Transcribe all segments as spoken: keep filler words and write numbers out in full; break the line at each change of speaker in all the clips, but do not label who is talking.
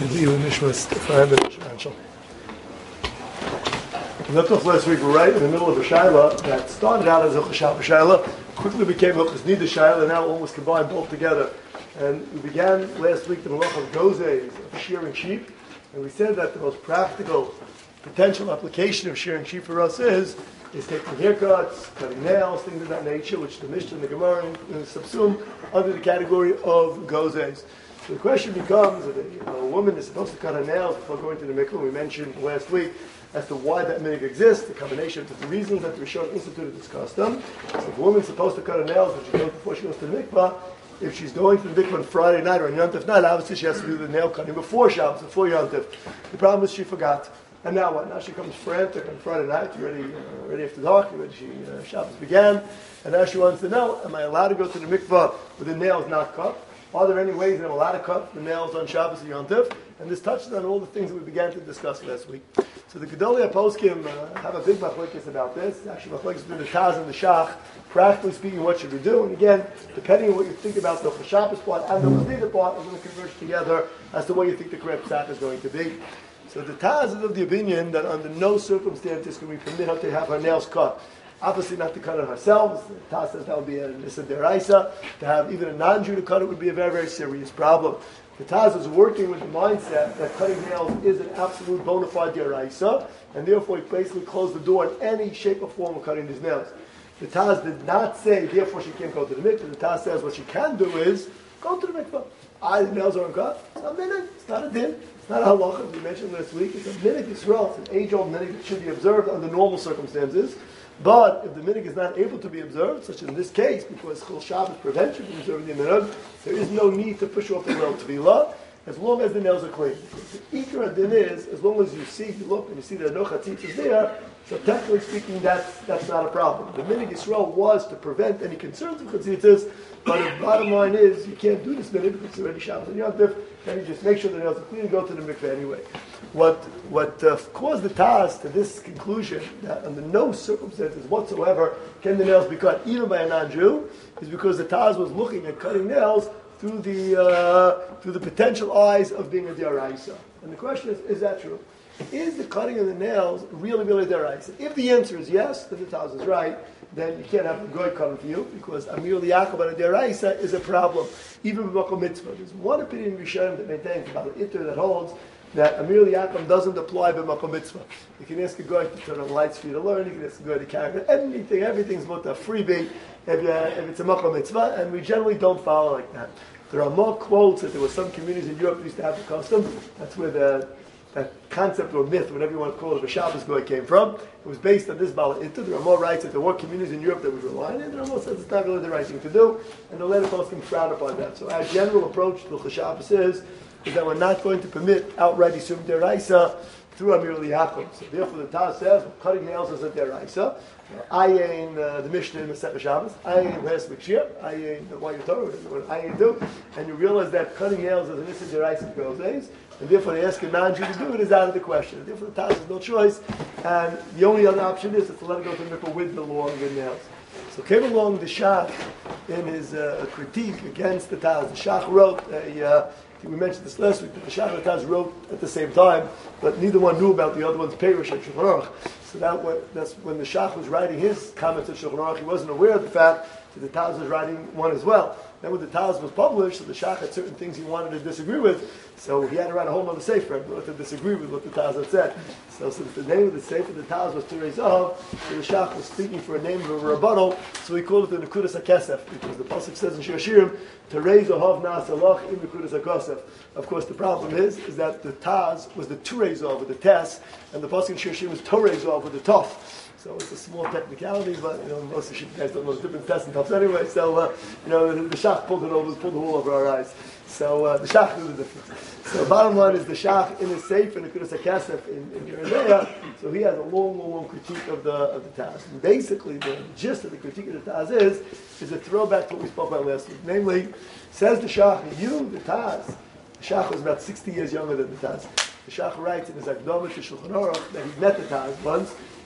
We left off last week right in the middle of a shaila that started out as a chashab shaila, quickly became a chesnida shaila, and now almost combined both together. And we began last week the malach of gozes, of shearing sheep, and we said that the most practical potential application of shearing sheep for us is is taking haircuts, cutting nails, things of that nature, which the Mishnah and the Gemara subsume under the category of gozes. So the question becomes, if a, you know, a woman is supposed to cut her nails before going to the mikveh, we mentioned last week as to why that minhag exists, the combination of the reasons that the Rishon instituted this custom. So if a woman's supposed to cut her nails when she goes before she goes to the mikveh, if she's going to the mikveh on Friday night or on Yom Tov night, obviously she has to do the nail cutting before Shabbos, before Yom Tov. The problem is she forgot. And now what? Now she comes frantic on Friday night, already, uh, already after dark, already she, uh, Shabbos began, and now she wants to know, am I allowed to go to the mikveh with the nails not cut? Are there any ways that I'm allowed to cut the nails on Shabbos and Yom Tov? And this touches on all the things that we began to discuss last week. So the Gedolei HaPoskim uh, have a big machlokes about this. Actually, machlokes between the Taz and the Shach. Practically speaking, what should we do? And again, depending on what you think about the Shabbos part and the Chesida part, we're going to converge together as to what you think the correct psak is going to be. So the Taz is of the opinion that under no circumstances can we permit her to have her nails cut. Obviously not to cut it herself. The Taz says that would be a nisa deraisa. To have even a non-Jew to cut it would be a very, very serious problem. The Taz is working with the mindset that cutting nails is an absolute bona fide deraisa, and therefore he basically closed the door on any shape or form of cutting these nails. The Taz did not say, therefore she can't go to the mikveh. The Taz says what she can do is go to the mikveh. I, the nails aren't cut. It's not a minhag. It's not a din. It's not a halacha, as we mentioned last week. It's a minhag Yisrael. It's an age-old minhag that should be observed under normal circumstances. But if the minhag is not able to be observed, such as in this case, because Chol Shabbos prevents you from observing the minhag, there is no need to push off the well tevilah, as long as the nails are clean. The ikar din is, as long as you see, you look and you see that no chatzitzah is there, so technically speaking, that's that's not a problem. The minhag Yisrael was to prevent any concerns of chatzitzahs, but the bottom line is, you can't do this minhag because it's already Shabbos and Yom Tov, and you just make sure the nails are clean and go to the mikveh anyway. What what uh, caused the Taz to this conclusion that under no circumstances whatsoever can the nails be cut even by a non-Jew is because the Taz was looking at cutting nails through the uh, through the potential eyes of being a deraisa. And the question is, is that true? Is the cutting of the nails really, really deraisa? If the answer is yes, then the Taz is right. Then you can't have a goy cutting for you because Amir Liyakov and a deraisa is a problem, even with Makom Mitzvah. There's one opinion in Rishonim that maintains about an itter that holds that Amir Liyakov doesn't apply by Makom Mitzvah. You can ask a guy to turn on the lights for you to learn, you can ask a guy to carry anything, everything's about a freebie if, uh, if it's a Makom Mitzvah, and we generally don't follow like that. There are more quotes that there were some communities in Europe that used to have the custom. That's where the that concept or myth, whatever you want to call it, of a Shabbos goy came from. It was based on this Bala Itta. There are more rights that there were communities in Europe that we rely on, and there are more says it's not really the right thing to do, and the later posting frown upon that. So our general approach to the Shabbos is, is that we're not going to permit outright Isum Deraisa through Amir Liyakov. So therefore the Taz says, well, cutting nails is a Deraisa. Ayin, uh, the Mishnah in the Masechah Shabbos, Ayin last week's year, Ayin, why you Torah, what Ayin do, and you realize that cutting nails is an Isum Deraisa girls' days, and therefore they ask a non-Jew to do it is out of the question. And therefore the Taz has no choice, and the only other option is, is to let it go to the mikveh with the long good nails. So came along the Shach in his uh, critique against the Taz. The Shach wrote a, uh, I think we mentioned this last week, that the Shach and the Taz wrote at the same time, but neither one knew about the other one's Perush and Shulchan Aruch. So that was, that's when the Shach was writing his comments at Shulchan Aruch, he wasn't aware of the fact that the Taz was writing one as well. Then when the Taz was published, so the Shach had certain things he wanted to disagree with, so he had to write a whole other sefer to disagree with what the Taz had said. So since the name of the sefer, the Taz was Turei Zahav, so the Shach was speaking for a name of a rebuttal, so he called it the Nekudas HaKesef, because the Pasuk says in Shir Hashirim, Turei Zahav Na'asalach in Nekudas HaKesef. Of course, the problem is, is that the Taz was the Turei Zahav with the Tes, and the Pasuk in Shir Hashirim was Torei Zahav with the Tov. So it's a small technicality, but you know most of you guys don't know the different tests and tops anyway. So uh, you know the, the Shach pulled it over, pulled the wool over our eyes. So uh, the Shach knew the difference. So bottom line is the Shach in his safe and the Nekudas HaKesef in, in Yerushalayim. So he has a long, long, long critique of the of the Taz. And basically, the gist of the critique of the Taz is is a throwback to what we spoke about last week. Namely, says the Shach, you, the Taz. The Shach was about sixty years younger than the Taz. The Shach writes in his Akdama to Shulchan Aruch that he met the Taz once.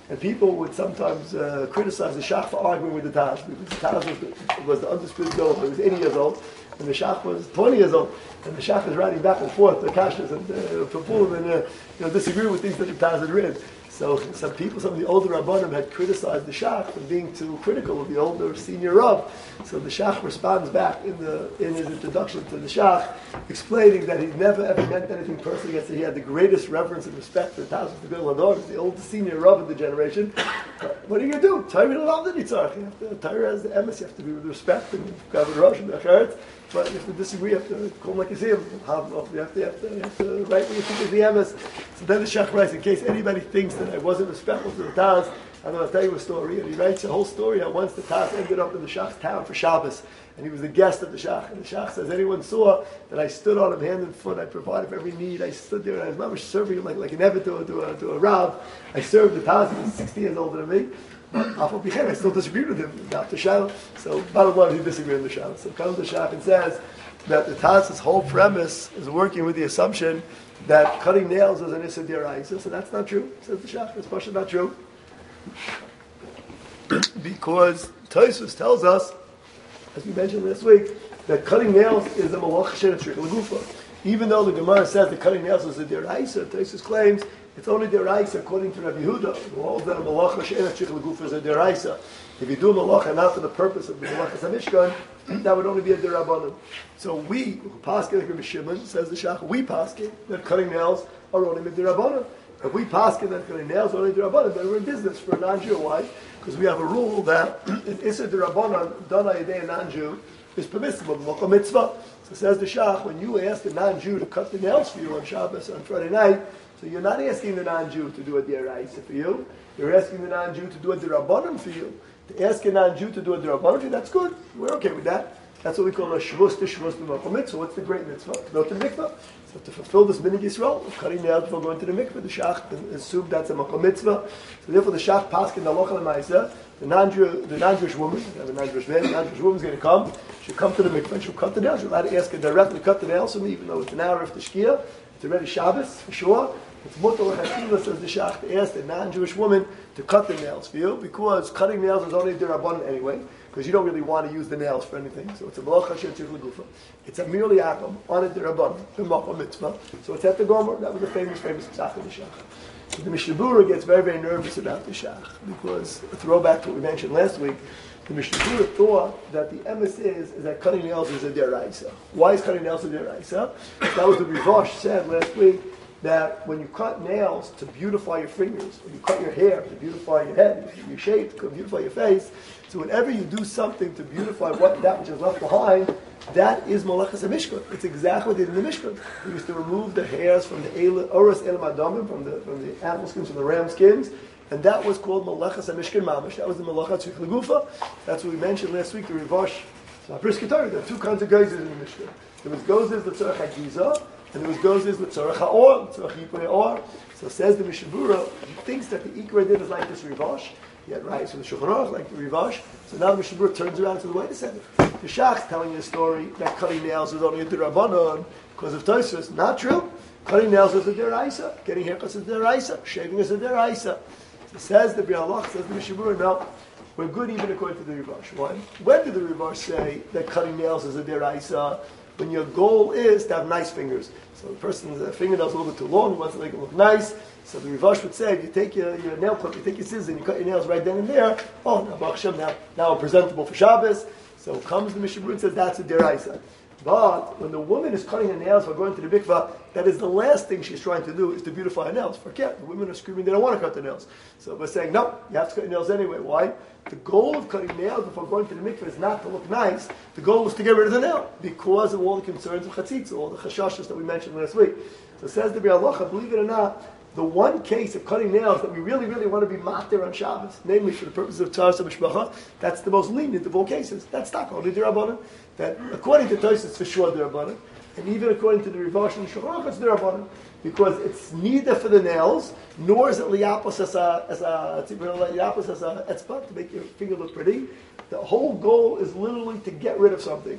And people would sometimes uh, criticize the Shach for arguing with the Taz, because the Taz was the, was the undisputed goal. He was eighty years old, and the Shach was twenty years old, and the Shach is writing back and forth the Kashas and uh, Papulim and uh, you know, disagree with things that the Taz had written. So some people, some of the older Rabbanim had criticized the Shach for being too critical of the older senior Rav. So the Shach responds back in the in his introduction to the Shach, explaining that he never ever meant anything personally against it. He had the greatest reverence and respect for the Taz of the Gil Hador, the old senior Rav of the generation. What are you going to do? Torah love the Nitzarch. Torah has the emes. You have to be with respect and have a rush and a cheret. But if you disagree, you have to call him like you see him. You have to, you have to, you have to write what you think is the emes. So then the Shach writes, in case anybody thinks that I wasn't respectful to the Taz, I'm going to tell you a story. And he writes a whole story how once the Taz ended up in the Shach's town for Shabbos, and he was the guest of the Shach. And the Shach says, anyone saw that I stood on him hand and foot, I provided for every need, I stood there, and I was not serving him like, like an Eved to, to, a, to a Rav. I served the Taz, he was sixty years older than me. I still disagreed with him about the Shach. So bottom line, he disagreed with the Shach. So comes the Shach and says that the Taz's whole premise is working with the assumption that cutting nails is an Issa D'Oraisa. So that's not true, says the Shach. It's partially not true. Because Tosfos tells us, as we mentioned last week, that cutting nails is a Malach Shen Trick Lagufa. Even though the Gemara says that cutting nails is a D'Oraisa, Tosfos claims it's only D'Oraisa according to Rabbi Yehuda, who holds that a Malach Shen Trick Lagufa is a D'Oraisa. If you do a Malach not for the purpose of the Malachas HaMishkan, that would only be a D'Rabbanan. So we, who paskin like Rabbi Shimon, says the Shach, we paskin that cutting nails are only a D'Rabbanan. If we paskin that cutting nails are only D'Rabbanan, then we're in business for a non-Jew. Why? Because we have a rule that an Issa D'Rabbanan done by a non-Jew is permissible, Malach Mitzvah. So says the Shach, when you ask a non-Jew to cut the nails for you on Shabbos or on Friday night, so you're not asking the non-Jew to do a D'Oraisa for you, you're asking the non-Jew to do a D'Rabbanan for you. To ask a non-Jew to do a D'Rabbanan for you, that's good. We're okay with that. That's what we call a Shavuos to Shavuos to Malach Mitzvah. What's the great mitzvah? To go to the mikvah. So to fulfill this minig Yisrael, of cutting nails before going to the mikvah, the Shach assumed that's a Malach Mitzvah. So therefore the Shach paskin the Halacha L'maisa, the non-Jew, the non-Jewish woman, the non-Jewish man, the non-Jewish woman is going to come, she'll come to the mikvah, she'll cut the nails, she'll allowed to ask her directly to cut the nails for me, even though it's an hour after Shkia, it's already Shabbos, for sure. It's mutar l'chashiva, says the Shach, to ask the non-Jewish woman to cut the nails for you, because cutting nails is only D'Rabbanan anyway, because you don't really want to use the nails for anything. So it's a malacha she'etzir l'gufa. It's a merely akum on a D'Rabbanan, b'malach mitzvah. So it's at the Gomer. That was the famous, famous psach of the Shach. So the Mishnah Berurah gets very, very nervous about the Shach, because a throwback to what we mentioned last week, the Mishnah Berurah thought that the emes is, is that cutting nails is a D'Oraisa. Why is cutting nails a D'Oraisa? That was the Rivosh said last week, that when you cut nails to beautify your fingers, or you cut your hair to beautify your head, you shave to beautify your face, so whenever you do something to beautify what that which is left behind, that is Malachas HaMishkan. It's exactly what they did in the Mishkan. They used to remove the hairs from the Oros Elam Adamim, from the from the animal skins, from the ram skins, and that was called Malachas HaMishkan Mamash. That was the Malachas HaMishkan. That's what we mentioned last week, the Rivosh. So Brisker Torah, there are two kinds of gozes in the Mishkan. There was gozes, the Tzorach HaGiza, and there was gozes, the Tzorach HaOr, the Tzorach Yipui Or. So says the Mishnah Berurah, he thinks that the Ikra did is like this Rivosh. He had rights from the Shulchan Aruch, like the Rivosh. So now the Mishnah Berurah turns around and says, wait a second. The Shach's telling you a story that cutting nails is only a D'Rabbanan because of Tosfos. Not true. Cutting nails is a D'Oraisa. Getting haircuts is a D'Oraisa. Shaving is a D'Oraisa. So says the Bialach, says the Mishnah Berurah, no, we're good even according to the Rivosh. Why? When did the Rivosh say that cutting nails is a D'Oraisa? When your goal is to have nice fingers. So the person's fingernails a little bit too long, he wants to make them look nice. So the Rivosh would say, if you take your, your nail clip, you take your scissors, and you cut your nails right then and there, oh, now, Baruch Hashem, now, now I'm presentable for Shabbos. So comes the Mishnah Berurah and says, that's a D'Oraisa. But when the woman is cutting her nails for going to the mikvah, that is the last thing she's trying to do, is to beautify her nails. Forget, the women are screaming they don't want to cut their nails. So we're saying, no, you have to cut your nails anyway. Why? The goal of cutting nails before going to the mikvah is not to look nice. The goal is to get rid of the nail, because of all the concerns of chatzitza, all the chashashas that we mentioned last week. So says the Bialacha, believe it or not, the one case of cutting nails that we really, really want to be matir on Shabbos, namely for the purpose of Tzaras HaMishpacha, that's the most lenient of all cases. That's not only D'Rabbanan. That according to Tosfos, it's for sure D'Rabbanan. And even according to the Rivosh and Shulchan Aruch, it's D'Rabbanan. Because it's neither for the nails, nor is it liapos as a, as a, liapos as a etzpah, to make your finger look pretty. The whole goal is literally to get rid of something. So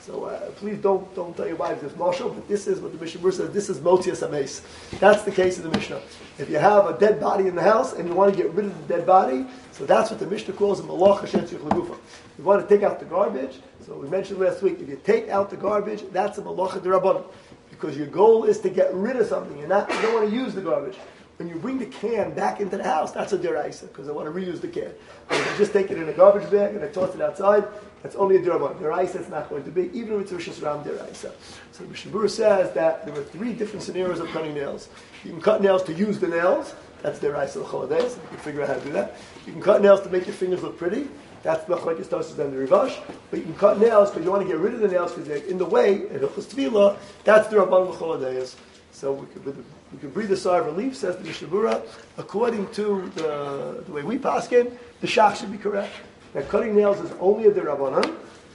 So uh, please don't don't tell your wives this marshal, but this is what the Mishnah says. This is Motzias Ames. That's the case of the Mishnah. If you have a dead body in the house and you want to get rid of the dead body, so that's what the Mishnah calls a malach hashem tzich legufa. You want to take out the garbage. So we mentioned last week, if you take out the garbage, that's a malacha d'rabbanan, because your goal is to get rid of something. You're not, you don't want to use the garbage. When you bring the can back into the house, that's a deraisa, because I want to reuse the can. But if you just take it in a garbage bag and I toss it outside, that's only a derabanan. Deraisa it's not going to be, even if it's Rishus Ram deraisa. So the Mishnah Berurah says that there are three different scenarios of cutting nails. You can cut nails to use the nails. That's deraisa l'choladeis. You can figure out how to do that. You can cut nails to make your fingers look pretty. That's the Machlokes Tosfos and the Rivash. But you can cut nails because you want to get rid of the nails because they're in the way. And Hilchos Tefillah, that's the Rabban l'choladeis. So we could we could breathe a sigh of relief, says the Mishnah Berurah. According to the, the way we paskin, the shach should be correct. That cutting nails is only a derabanan,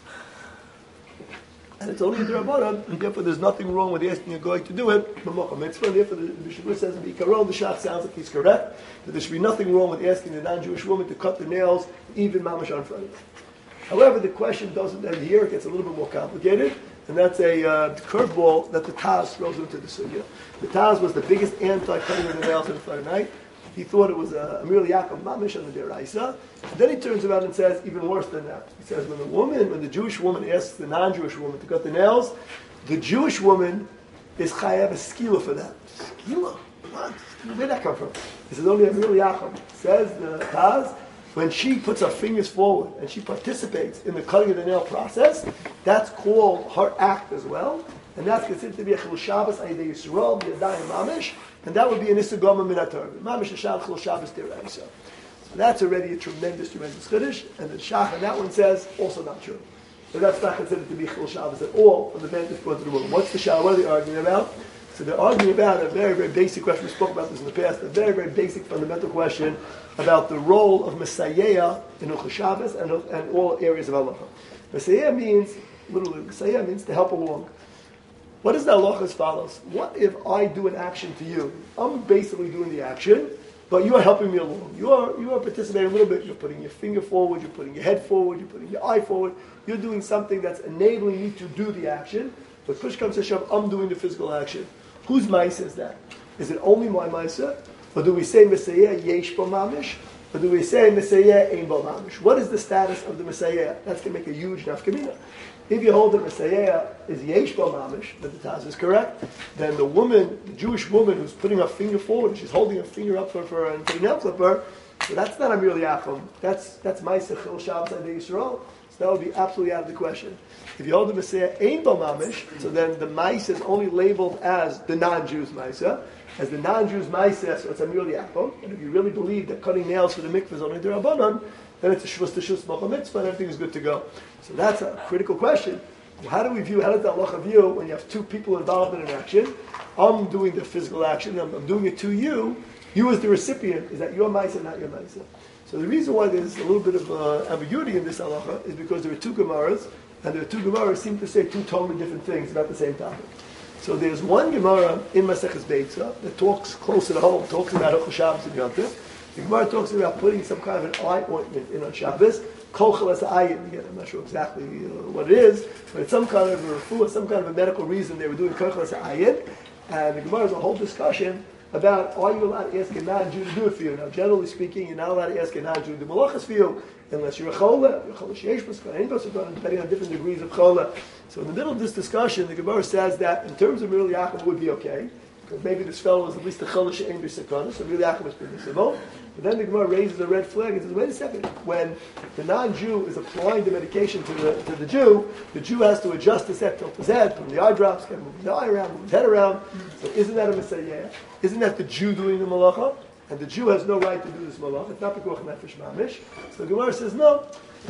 and it's only a derabanan, and therefore there's nothing wrong with asking a guy to do it. B'mocha mitzvah. Therefore, the Mishnah Berurah says, "B'ikaron, the shach sounds like he's correct. That there should be nothing wrong with asking the non-Jewish woman to cut the nails, even mamash on Friday." However, the question doesn't end here; it gets a little bit more complicated. And that's a uh, curveball that the Taz throws into the sugya. The Taz was the biggest anti-cutting of the nails on Friday night. He thought it was a Amir Yaakov Mamish on the Deraisa. And then he turns around and says even worse than that. He says when the woman, when the Jewish woman asks the non-Jewish woman to cut the nails, the Jewish woman is chayav a skila for that. Skila? What? Where did that come from? This is only Amir Yaakov. Says the Taz, when she puts her fingers forward and she participates in the cutting of the nail process, that's called her act as well. And that's considered to be a Chilul Shabbos Ayidei Yisrael, B'Yadayim Mamish, and that would be an Isagoma Min HaTorah. Mamish Hashal Chilul Shabbos Deraisa. So that's already a tremendous, tremendous Chiddush, and the Shach on that one says, also not true. So that's not considered to be Chilul Shabbos at all from the vantage point of the woman. What's the Shah? What are they arguing about? So they're arguing about a very, very basic question. We spoke about this in the past. A very, very basic, fundamental question about the role of Messiah in Hilchos Shabbos and, and all areas of halacha. Messiah means, literally, Messiah means to help along. What is the halacha as follows? What if I do an action to you? I'm basically doing the action, but you are helping me along. You are you are participating a little bit. You're putting your finger forward. You're putting your head forward. You're putting your eye forward. You're doing something that's enabling me to do the action. But push comes to shove, I'm doing the physical action. Whose ma'isa is that? Is it only my ma'isa? Or do we say Messiah yesh bo mamish? Or do we say Messiah ein bo mamish? What is the status of the Messiah? That's going to make a huge nafkamina. If you hold that Messiah is yesh bo mamish, that the Taz is correct, then the woman, the Jewish woman who's putting her finger forward, and she's holding her finger up for, for and putting nail clipper, so that's not a merely achom. That's that's ma'aseh chil Shabbos Ayidei Yisrael. So that would be absolutely out of the question. If you hold the Messiah ein bo mamish, so then the ma'aseh is only labeled as the non-Jews ma'aseh. As the non-Jews ma'aseh, so it's a merely achom. And if you really believe that cutting nails for the mikvah is only the Rabbanon, then it's a shvus teshus mocha mitzvah and everything is good to go. So that's a critical question. How do we view, how does the halacha view when you have two people involved in an action? I'm doing the physical action, I'm, I'm doing it to you. You as the recipient, is that your ma'aseh, not your ma'aseh? So the reason why there's a little bit of uh, ambiguity in this halacha is because there are two Gemaras, and there are two Gemaras seem to say two totally different things about the same topic. So there's one Gemara in Maseches Beitza that talks closer to home, talks about Hilchos Shabbos and Yom Tov. The Gemara talks about putting some kind of an eye ointment in on Shabbos. Kochel as ayin. Again, I'm not sure exactly uh, what it is, but it's some kind of a refuah, some kind of a medical reason they were doing kochel as ayin. And the Gemara has a whole discussion about are you allowed to ask a non-Jew to do it for you? Now, generally speaking, you're not allowed to ask a non-Jew to do malachas for you unless you're a chola, you're a chola sheish b'skar, depending on different degrees of chola. So in the middle of this discussion, the Gemara says that in terms of Mir Yaakov it would be okay, because maybe this fellow was at least a chola she'ein b'sekana, so Mir Yaakov is permissible. But then the Gemara raises a red flag and says, wait a second, when the non-Jew is applying the medication to the to the Jew, the Jew has to adjust his head, tilt his head, put the eye drops, move his eye around, move his head around. So isn't that a Messiah? Isn't that the Jew doing the malacha? And the Jew has no right to do this malacha. It's not pikuach nefesh mamish. So the Gemara says, no.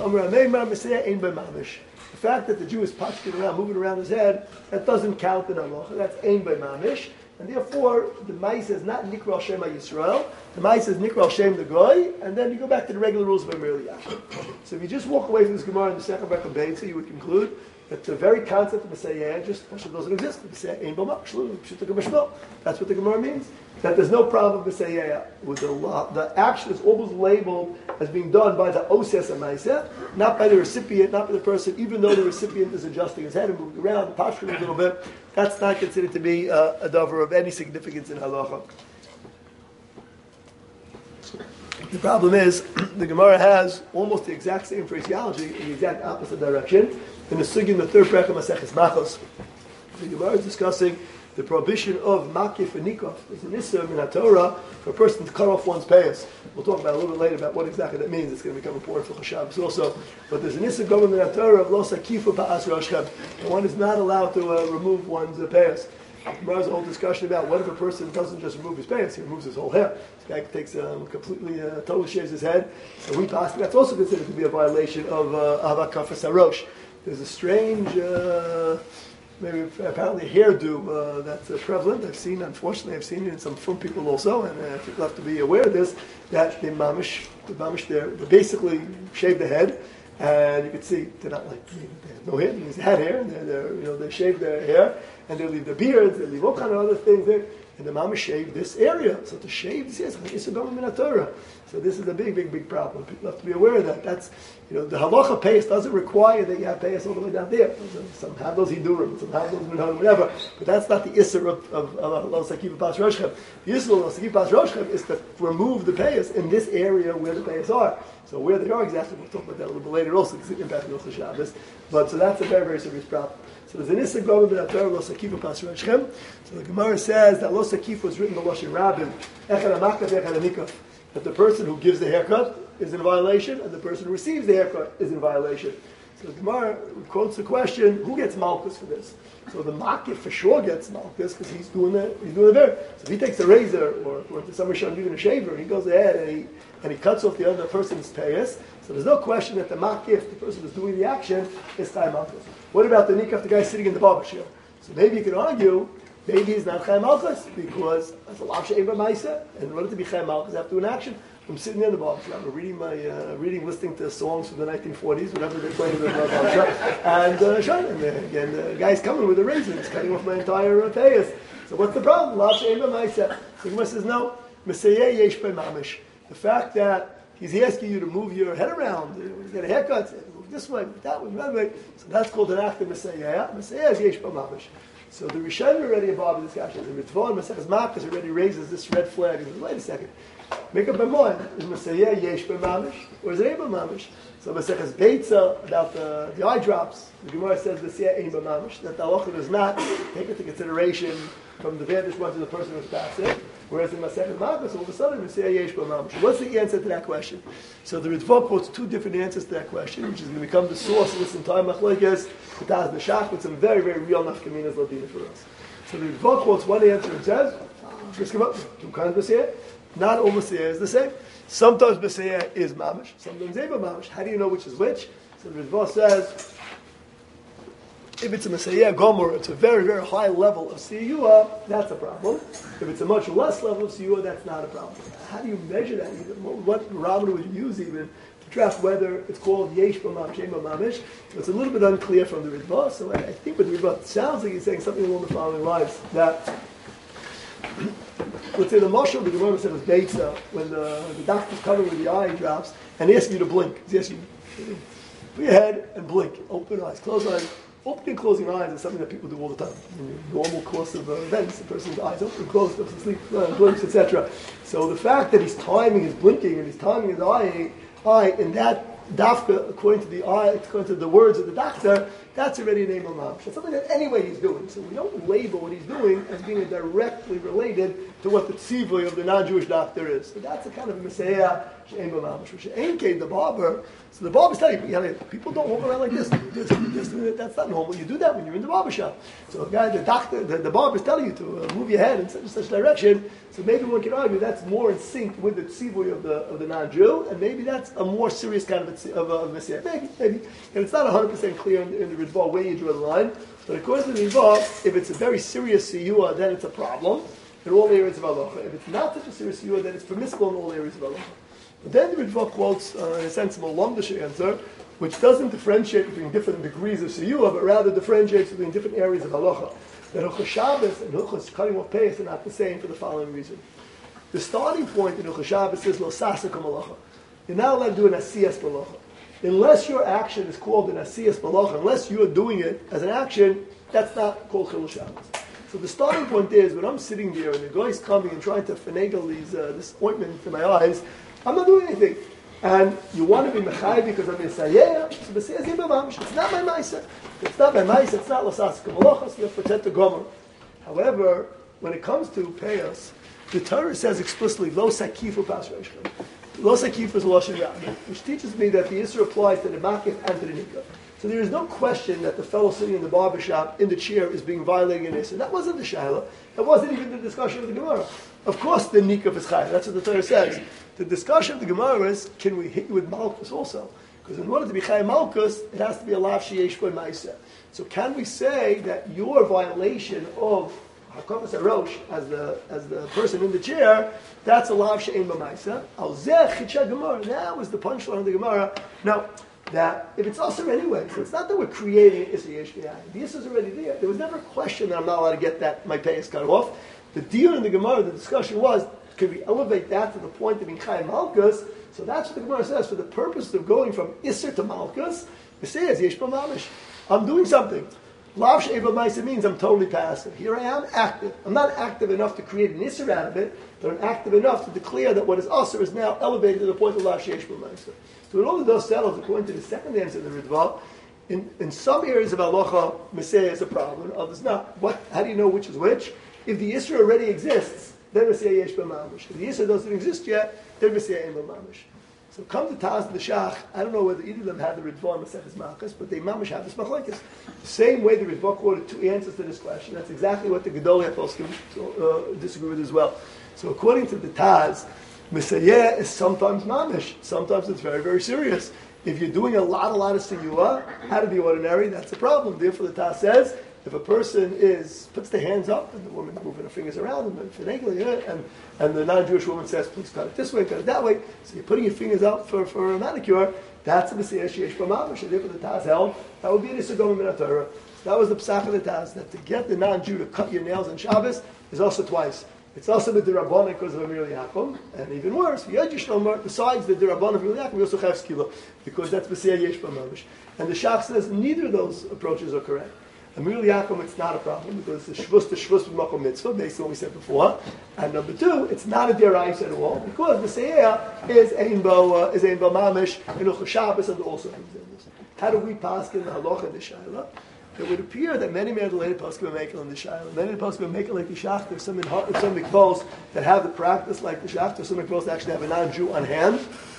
The fact that the Jew is patching around, moving around his head, that doesn't count in halacha. That's ein by mamish. And therefore, the ma'aseh is not Nikra Shem Yisrael. The ma'aseh is Nikra Shem the Goy, and then you go back to the regular rules of Amir Yaakov. So if you just walk away from this Gemara in the second Rebbe Beitza, you would conclude that the very concept of Messiah just doesn't exist. That's what the Gemara means. That there's no problem with Messiah. With the law. The action is always labeled as being done by the Oses and Maiseh, not by the recipient, not by the person, even though the recipient is adjusting his head and moving around, posturing a little bit. That's not considered to be uh, a davar of any significance in halacha. The problem is, the Gemara has almost the exact same phraseology in the exact opposite direction. In the Sugya in the third bracha Maseches Machos, the Gemara is discussing the prohibition of makif and nikov. There's an issur in the Torah for a person to cut off one's payas. We'll talk about a little bit later about what exactly that means. It's going to become important for Shabbos also. But there's an issur going in the Torah of los akifu ba'as roshchem. One is not allowed to uh, remove one's uh, payas. There's a whole discussion about what if a person doesn't just remove his pants, he removes his whole hair. This guy takes um, completely, uh, totally shaves his head. And we pass, that's also considered to be a violation of Ahava Kafas Harosh. There's a strange, uh, maybe apparently hairdo uh, that's uh, prevalent. I've seen, unfortunately, I've seen it in some frum people also, and uh, people have to be aware of this, that they mamish, the mamish, they basically shave the head. And you can see they're not like they have no hair. They had hair, and they're, they're, you know they shave their hair, and they leave their beards, they leave all kind of other things there. And the mama shaved this area, so to shave this is it's a government in Torah. So this is a big, big, big problem. People have to be aware of that. That's you know the halacha payas doesn't require that you have payas all the way down there. Some have those hidurim, some have those minhagim, whatever. But that's not the issur of of of los akiv pas roshchem. The issur of los akiv pas roshchem is to remove the payas in this area where the payas are. So where they are exactly, we'll talk about that a little bit later also, because it impacts also Shabbos. But so that's a very, very serious problem. So there's an issur going in the Torah los akiv pas roshchem. So the Gemara says that los akiv was written in the Lashon Rabbin, echad hamakaf, echad hanikaf. That the person who gives the haircut is in violation, and the person who receives the haircut is in violation. So the Gemara quotes the question, who gets malchus for this? So the makif for sure gets malchus because he's doing the he's doing the hair. So if he takes a razor or or to somebody showing using a shaver, he goes ahead and he and he cuts off the other person's payas. So there's no question that the makif, the person who's doing the action, is chai malchus. What about the nikaf, the guy sitting in the barber shop? So maybe you could argue. Maybe he's not Chaim Malchus because that's a lav she'eva ma'isa, and in order to be Chaim Malchus, I have to do an action. I'm sitting there in the barber shop, I'm reading my uh, reading, listening to songs from the nineteen forties, whatever they play in the barber shop, and uh, shine. And uh, again, the guy's coming with a razor, he's cutting off my entire uh, payas. So what's the problem? Lav she'eva ma'isa. The Gemara says no. Mesayeh yesh by mamish. The fact that he's asking you to move your head around, you get a haircut, move this way, that way, that way. So that's called an act of Mesayeh. Mesayeh is yesh by mamish. So the Rishonim already involved in discussion. The Ritzvah and Maseches Makkos already raises this red flag. And says, wait a second, make up my mind. Is Messiah yesh b'mamish or is it ein b'mamish? So Maseches Beitza about the, the eye drops. The Gemara says Messiah ein b'mamish, that the halacha does not take into consideration from the vantage point of the person who's passive. Whereas in Maseches Makkos, all of a sudden Messiah yesh b'mamish. What's the answer to that question? So the Ritzvah quotes two different answers to that question, which is going to become the source of this entire machlokes. It has the shach with some very, very real nafkaminas ladina for us. So the Ritzvah quotes one answer and says, let's give up. Two kinds of Messiah. Not all Messiah is the same. Sometimes Messiah is mamish, sometimes Eva mamish. How do you know which is which? So the Ritzvah says, if it's a Messiah Gomer, it's a very, very high level of Siyua, that's a problem. If it's a much less level of Siyua, that's not a problem. How do you measure that even? What barometer would you use even to track whether it's called Yesh B'mamish, Yesh B'mamish? It's a little bit unclear from the Ritzvah, so I, I think what the Ritzvah sounds like he's saying something along the following lines, that let's say the Mashal, the Gemara said was Beitza, when the, the doctor's coming with the eye drops, and he asks you to blink. He's asking you, put your head and blink, open eyes, close eyes. Opening and closing eyes is something that people do all the time. In the normal course of uh, events, the person's eyes open and close, goes to sleep, uh, blinks, et cetera. So the fact that he's timing his blinking and he's timing his eye, eye, and that dafka, according to the eye, according to the words of the doctor, that's already an Eimel Mamish. It's something that anyway he's doing. So we don't label what he's doing as being directly related to what the tzivui of the non-Jewish doctor is. So that's a kind of Messiah Eimel Mamish. Which ain't the barber. So the barber's telling you, yeah, people don't walk around like this. This, this. That's not normal. You do that when you're in the barber shop. So the guy, the doctor, the, the barber's telling you to uh, move your head in such and such direction. So maybe one can argue that's more in sync with the tzivui of the of the non-Jew, and maybe that's a more serious kind of a, of a, of a Messiah. Maybe, maybe. And it's not one hundred percent clear in, in the Ritzvah where you draw the line. But according to the Ritzvah, if it's a very serious siyua, then it's a problem in all areas of halacha. If it's not such a serious siyua, then it's permissible in all areas of halacha. But then the Ritzvah quotes, uh, in a sense, a more longish answer, which doesn't differentiate between different degrees of siyua, but rather differentiates between different areas of halacha. That Hilchos Shabbos and Hilchos cutting off payas are not the same for the following reason. The starting point in Hilchos Shabbos is lo sasek malacha. You're not allowed to do an asiyas malacha. Unless your action is called an asiyas malacha, unless you are doing it as an action, that's not called Chilul Shabbos. So the starting point is, when I'm sitting there and the guy is coming and trying to finagle these, uh, this ointment in my eyes, I'm not doing anything. And you want to be mechai because I'm Yisayeh, so B'siyah Zim B'mamish. It's not my Maisa. It's not my Maisa, it's not Lasasik Malachas, you have to protect the Gomer. However, when it comes to payas, the Torah says explicitly, Lo Sakifu Pas Reishchem. Lo Sakifu is Lashon Rabbi, which teaches me that the Yisra applies to the Makif and to the Nikah. So there is no question that the fellow sitting in the barber shop in the chair is being violating an Yisra. That wasn't the Shaila. That wasn't even the discussion of the Gemara. Of course, the Nikah is Chai. That's what the Torah says. The discussion of the Gemara is, can we hit you with Malkus also? Because in order to be Chai Malkus, it has to be a Lav Sheyesh Bo Maisa. So can we say that your violation of Hakamas HaRosh as the as the person in the chair, that's a Lav Sheyesh Bo Maisa? Al Zeh Chitcha Gemara. That was the punchline of the Gemara. Now, that if it's also anyway, so it's not that we're creating an Issa Yesh B'Yayin. The Issa is already there. There was never a question that I'm not allowed to get that, my pay is cut off. The deal in the Gemara, the discussion was, can we elevate that to the point of being Chai Malkus? So that's what the Gemara says. For the purpose of going from Isser to Malkus, it says, Yesh Mamish. I'm doing something. Lav She'eva Maisa means I'm totally passive. Here I am, active. I'm not active enough to create an Isser out of it, but I'm active enough to declare that what is Asr is now elevated to the point of Lav She'eva Maisa. So when all of those settles, according to the second answer of the Ritva, in, in some areas of Halacha, Messiah is a problem, others not. What? How do you know which is which? If the Isra already exists, then Messiah Yesh B'Mamish. If the Isra doesn't exist yet, then Messiah Yesh B'Mamish. So come to Taz and the Shach, I don't know whether either of them had the Ritva and Maseches Malchus, but they Mamish have this Machlekes. The same way the Ritva quoted two answers to this question. That's exactly what the Gedolei HaPoskim uh, disagree with as well. So according to the Taz, Messiah is sometimes Mamish. Sometimes it's very, very serious. If you're doing a lot, a lot of siyua, out of the ordinary, that's a problem. Therefore the Taz says, if a person is puts the hands up and the woman's moving her fingers around and finagling it, and, and the non-Jewish woman says, please cut it this way, cut it that way, so you're putting your fingers up for, for a manicure, that's a Messiah Sheyesh B'Mamish. And therefore the Taz held, that would be an Issa Gomer Min HaTorah. So that was the Psach of the Taz, that to get the non-Jew to cut your nails on Shabbos is also twice. It's also the Dirabban because of Amir Yaakov, and even worse, besides the Dirabban of Amir Yaakov, we also have Skila, because that's Messiah Yesh B'Mamish. And the Shach says neither of those approaches are correct. Amir Yaakov, it's not a problem because the Shvus, the Shvus with Makom Mitzvah, based on what we said before. And number two, it's not a Deraisa at all because the Seiya is Ein Bo, uh, is Ein Bo Mamish, and Hilchos Shabbos, and also comes in this. How do we pass in the Halacha and the Shaila? It would appear that many, many related poskim are making on the Shaila. Many of the poskim are making like the Shach. There's some in some mikvos that have the practice like the Shach. There's some mikvos that actually have a non-Jew on hand.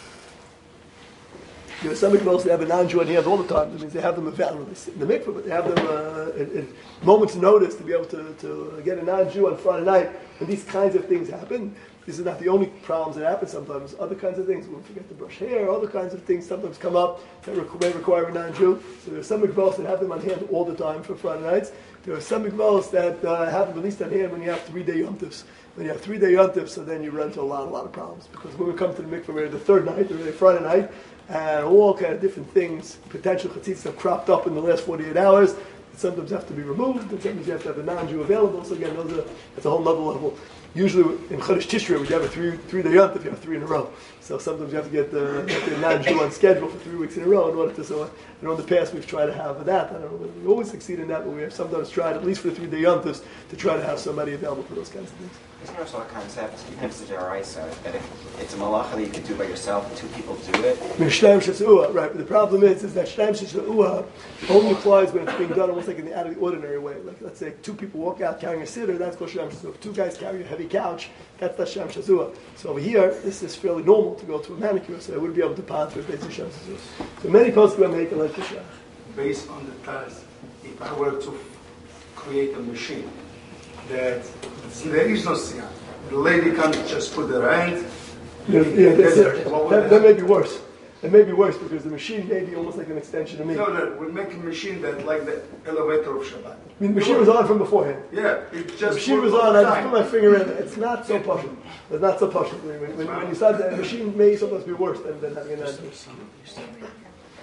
There are some mikvos that have a non-Jew on hand all the time. That means they have them available in the mikvah, but they have them uh, at, at moments' notice to be able to, to get a non-Jew on Friday night. And these kinds of things happen. These are not the only problems that happen sometimes. Other kinds of things, we'll forget to brush hair, other kinds of things sometimes come up that may require a non-Jew. So there are some mikvahs that have them on hand all the time for Friday nights. There are some mikvahs that uh, have them at least on hand when you have three-day yomtivs. When you have three-day yomtivs, so then you run into a lot, a lot of problems. Because when we come to the mikvah, we're the third night, or the Friday night, and all kind of different things, potential chatzitz have cropped up in the last forty-eight hours. Sometimes have to be removed, and sometimes you have to have a non-Jew available. So again, those are, that's a whole other level. Usually in Chodesh Tishrei, we have a three three day yontif, you have three in a row. So sometimes you have to get the, get the non-Jew on schedule for three weeks in a row in order to. So I know in the past we've tried to have that. I don't know whether we always succeed in that, but we have sometimes tried at least for the three day yontifs to try to have somebody available for those kinds of things.
There's also a concept, even if it's a deraisa, that if it's a malacha that you can do by yourself and two people do it.
Right, but the problem is, is that shleim shesa'uah only applies when it's being done almost like in the out of the ordinary way. Like let's say two people walk out carrying a sitter, that's called shleim shesa'uah. If two guys carry a heavy couch, that's not shleim shesa'uah. So over here, this is fairly normal to go to a manicure, so I wouldn't be able to pass for a basic shleim shesa'uah. So many poskim are making like the shach.
Based on the task, if I were to create a machine that there is no siyah, the lady can't just put her hand.
Yeah, yeah, that's it. That, that may be worse. It may be worse because the machine may be almost like an extension of me.
No, no, we make a machine that like the elevator of Shabbat.
I mean, the machine was on from beforehand.
Yeah, it just.
The machine was on. I just put my finger in. It's not so pushing. It's not so pushing. When, when, when you start, the machine may sometimes be worse than, than having a non.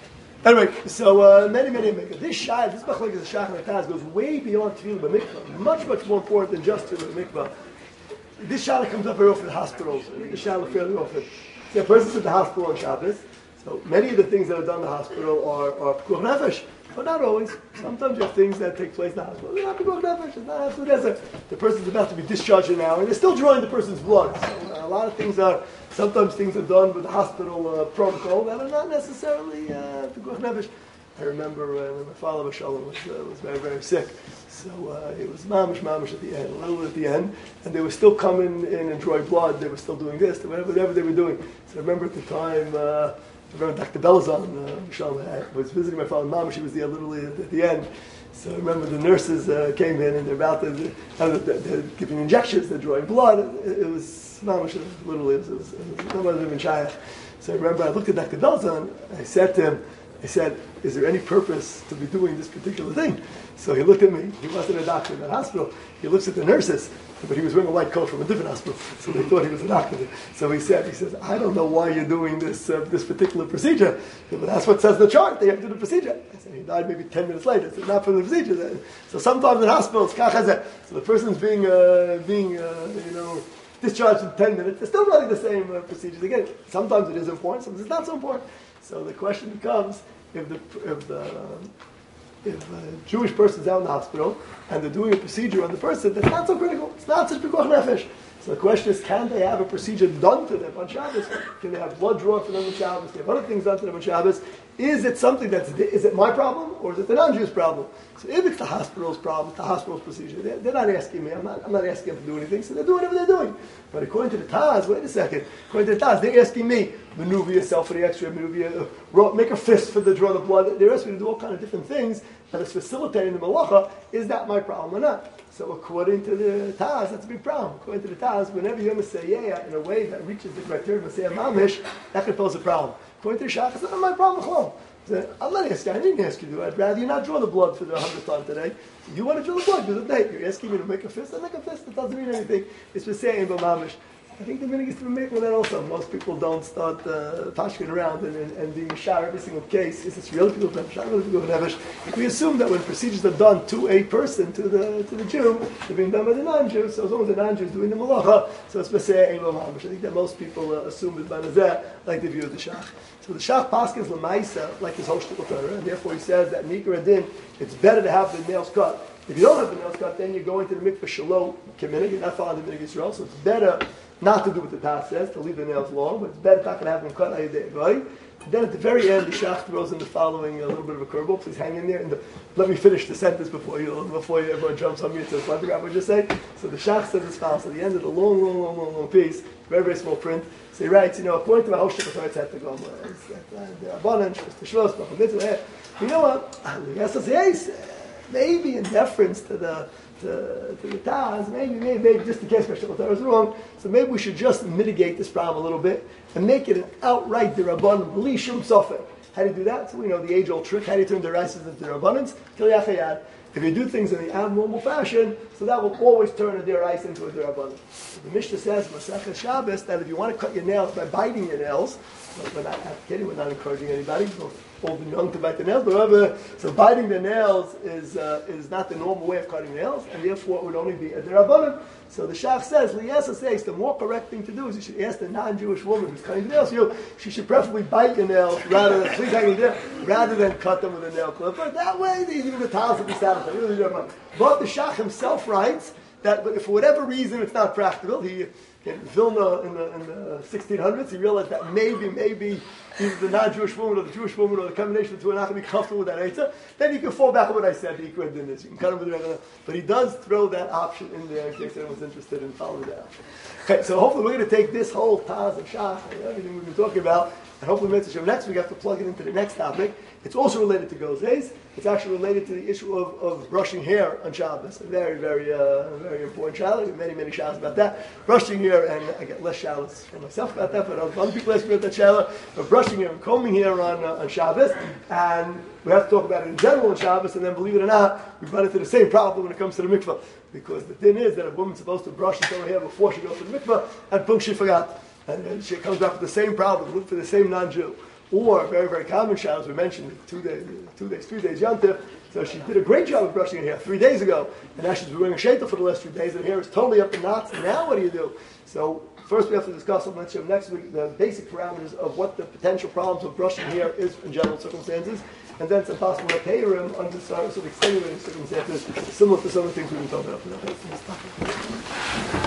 Anyway, so uh, many, many mikvah. This shai, this machlokes is shach and taz goes way beyond tefillah b'mikvah, much, much more important than just tefillah b'mikvah. This shai comes up very often in hospitals. This shai fairly often. See, a person's at the hospital on Shabbos, so many of the things that are done in the hospital are are pekuach nefesh, but not always. Sometimes you have things that take place in the hospital. They're not pekuach nefesh. It's not absolute. The person's about to be discharged now, and they're still drawing the person's blood. So, uh, a lot of things are. Sometimes things are done with the hospital uh, protocol that are not necessarily pekuach nefesh. I remember uh, when my father Shalom was uh, was very very sick, so uh, it was mamish mamish at the end, a little at the end, and they were still coming in and drawing blood. They were still doing this, whatever, whatever they were doing. So I remember at the time, uh, I remember Doctor Belzon uh, Shalom was visiting my father mamish. He was there literally at, at the end. So I remember the nurses uh, came in and they're about to, they're, they're giving injections, they're drawing blood. It, it was mamish, literally, it was, it was, it was shayach. So I remember I looked at Doctor Belzon. I said to him, I said, is there any purpose to be doing this particular thing? So he looked at me. He wasn't a doctor in that hospital. He looks at the nurses, but he was wearing a white coat from a different hospital, so they thought he was a doctor. So he said, he says, I don't know why you're doing this uh, this particular procedure, but that's what says in the chart. They have to do the procedure. I said, he died maybe ten minutes later. So not for the procedure. So sometimes in hospitals, so the person's being uh, being uh, you know discharged in ten minutes. They're still running the same uh, procedures again. Sometimes it is important. Sometimes it's not so important. So the question becomes, if the if the if a Jewish person's out in the hospital and they're doing a procedure on the person, that's not so critical. It's not such pekuach nefesh. So the question is, can they have a procedure done to them on Shabbos? Can they have blood drawn for them on Shabbos? Can they have other things done to them on Shabbos? Is it something that's, is it my problem or is it the non-Jewish problem? So if it's the hospital's problem, it's the hospital's procedure, they're, they're not asking me, I'm not, I'm not asking them to do anything, so they're doing whatever they're doing. But according to the Taz, wait a second, according to the Taz, they're asking me, maneuver yourself for the x-ray, maneuver your, uh, make a fist for the draw the blood, they're asking me to do all kinds of different things that is facilitating the malacha. Is that my problem or not? So according to the Taz, that's a big problem. According to the Taz, whenever you're Messiah in a way that reaches the criteria of Messiah Mamish, that can pose a problem. According to the Shach, it's not my problem, Chlom. I'm not asking, I didn't ask you to do it. I'd rather you not draw the blood for the hundredth time today. You want to draw the blood, do the day. You're asking me to make a fist, I make a fist. It doesn't mean anything. It's Messiah Mamish. I think the meaning is to be making that also. Most people don't start uh, pashking around and, and, and being shar every single case. Is this real people who have shar, real people who have? We assume that when procedures are done to a person, to the to the Jew, they're being done by the non-Jew. So as long as the non-Jew is doing the malacha, so it's Messiah Ein Lo Mamish. I think that most people uh, assume that by Nazeh, like the view of the Shach. So the Shach paskins l'maisa, like his whole shtickle Torah, and therefore he says that Nikra Adin, it's better to have the nails cut. If you don't have the nails cut, then you go into the mikveh shalom keminig, you're not following the minig Yisrael, so it's better not to do what the Taz says, to leave the nails long, but it's better not to have them cut. Right? Then at the very end, the Shach throws in the following a little bit of a curveball. Please hang in there. And the, let me finish the sentence before you before you, everyone jumps on me. So I forgot what I just say. So the Shach says as follows. At the end of the long, long, long, long, long piece, very, very small print, so he writes, you know, according to my Hoshtek Torah, it's had to go. The Abbanan, the Shlos, you know what? Yes, yes. Maybe in deference to the to, to the Taz, maybe, maybe, maybe just in case my Shtickle Torah is wrong, so maybe we should just mitigate this problem a little bit and make it an outright D'Rabbanan, Bli Shum Sofek. How do you do that? So we know the age-old trick. How do you turn D'Oraisas into D'Rabbanans? Kil Yachayad. If you do things in the abnormal fashion, so that will always turn a D'Oraisa into a D'Rabbanan. The Mishnah says, Masechah Shabbos, that if you want to cut your nails by biting your nails, we're not advocating, we're not encouraging anybody, old and young to bite the nails, but however, so biting the nails is uh, is not the normal way of cutting nails, and therefore it would only be a D'Rabbanan. So the Shach says, Liesa says, the more correct thing to do is you should ask the non-Jewish woman who's cutting the nails for you, she should preferably bite your nails rather than, please hang in there, rather than cut them with a nail clipper. That way, even the towels will be satisfied. But the Shach himself writes that if for whatever reason it's not practical, he in Vilna in the, in the sixteen hundreds, he realized that maybe, maybe either the non-Jewish woman or the Jewish woman or the combination of the two are not going to be comfortable with that eitzah. Then you can fall back on what I said. The Ikra Din is you can cut him with the regular, but he does throw that option in there in case anyone's interested in following that option. Okay, so hopefully we're going to take this whole Taz and Shach and everything we've been talking about, and hopefully next week we have to plug it into the next topic. It's also related to Gozes. It's actually related to the issue of, of brushing hair on Shabbos. A very, very, uh, very important challenge. I get many, many showers about that. Brushing hair, and I get less showers for myself about that, but other people ask me about that shower. But brushing hair and combing hair on uh, on Shabbos, and we have to talk about it in general on Shabbos. And then, believe it or not, we run into the same problem when it comes to the mikvah, because the thing is that a woman's supposed to brush her hair before she goes to the mikvah, and boom, she forgot, and then she comes back with the same problem, look for the same non-Jew. or very, very common showers. We mentioned two days, two days, three days Yontif. So she did a great job of brushing her hair three days ago, and now she's been wearing a shaitel for the last few days, and her hair is totally up in knots. Now what do you do? So first we have to discuss on next week the basic parameters of what the potential problems of brushing hair is in general circumstances, and then some possible repairim under sort of extenuating circumstances, similar to some of the things we've been talking about.